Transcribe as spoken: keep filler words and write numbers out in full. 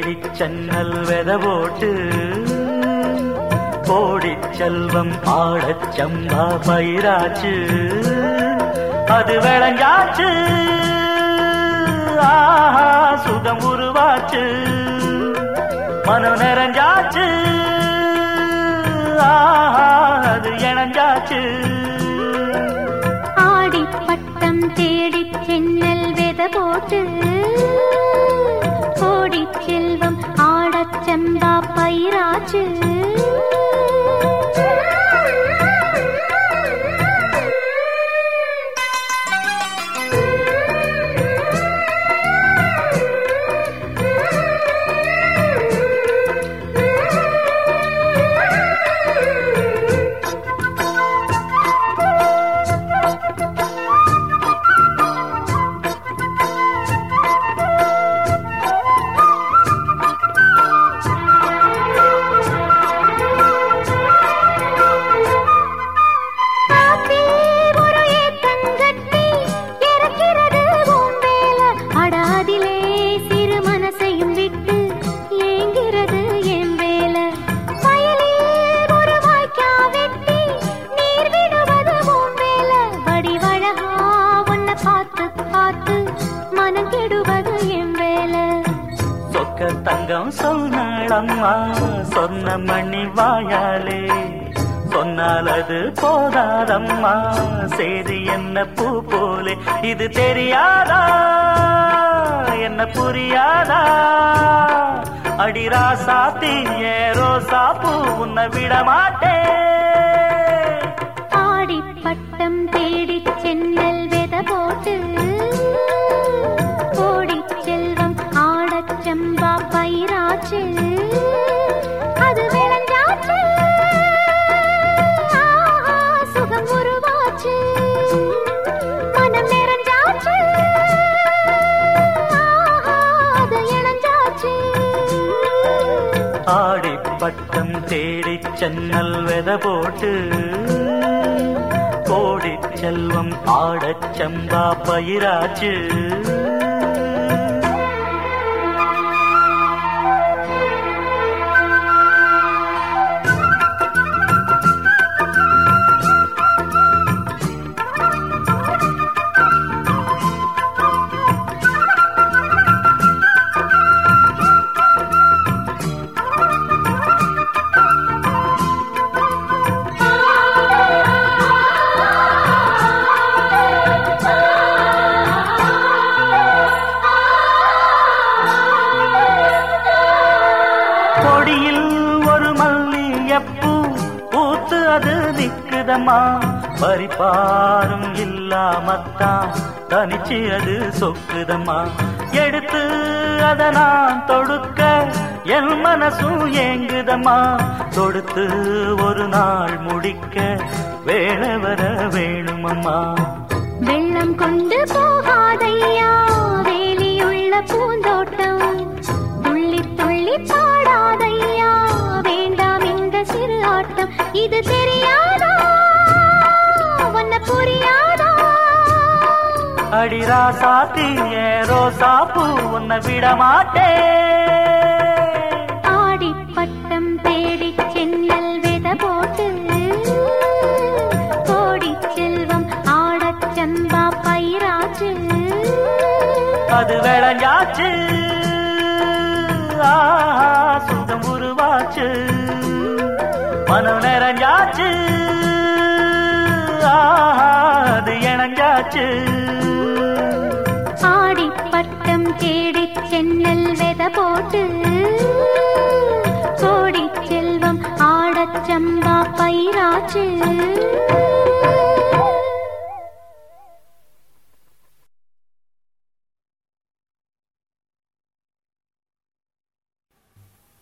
தேடிச் சென்னல் வெத போட்டு கோடிச் செல்வம் ஆடச் சம்பா பயிராச்சு அது விளைஞ்சாச்சு ஆஹா சுகம் உருவாச்சு மனம் நிறைஞ்சாச்சு ஆஹா அது இணைஞ்சாச்சு ஆடி பட்டம் தேடிச் சென்னல் வெத போட்டு கோடிச் செல்வம் ஆடச் சம்பா பயிராச்சு தங்கம் சொன்னாளம்மா சொன்ன மணி வாயாலே சொன்னால் அது போதாதம்மா சேதி என்ன பூ போலே இது தெரியாதா என்ன புரியாதா அடிரா சாத்தி ஏரோ சாப்பு உன்னை விட மாட்டே ஆடி பட்டம் தேடிச் சென்னல் வெத போட்டு கோடிச் செல்வம் ஆடச் சம்பா பயிராச்சு அது விளைஞ்சாச்சு ஆஹா சுகம் உருவாச்சு மனம் நிறைஞ்சாச்சு ஆஹா அது இணைஞ்சாச்சு ஆடி பட்டம் தேடிச் சென்னல் வெத போட்டு கோடிச் செல்வம் ஆடச் சம்பா பயிராச்சு கொடியில் ஒரு மல்லியப்பூ பூத்து அது நிக்குதம்மா பறிப்பாரும் இல்லாமத்தான் தனிச்சு அது சொக்குதம்மா எடுத்து அத நான் தொடுக்க என் மனசும் ஏங்குதம்மா தொடுத்து ஒரு நாள் முடிக்க வேளை வர வேணுமம்மா வெள்ளம் கொண்டு போகாதையா வேலியுள்ள பூந்தோட்டம் துள்ளி துள்ளி பாடாதையா வேண்டாம் இந்த சிறு ஆட்டம் இது தெரியாதா உன்னை புரியாதா அடிரா சாத்தி ஏரோ சாப்பு உன்னை விட மாட்டே ஆடி பட்டம் தேடிச் சென்னல் வெத போட்டு கோடிச் செல்வம் ஆடச் சம்பா பயிராச்சு அது விளைஞ்சாச்சு ஆஹா சுகம் உருவாச்சு மனம் நிறைஞ்சாச்சு ஆஹா அது இணைஞ்சாச்சு ஆடி பட்டம் தேடிச் சென்னல் வெத போட்டு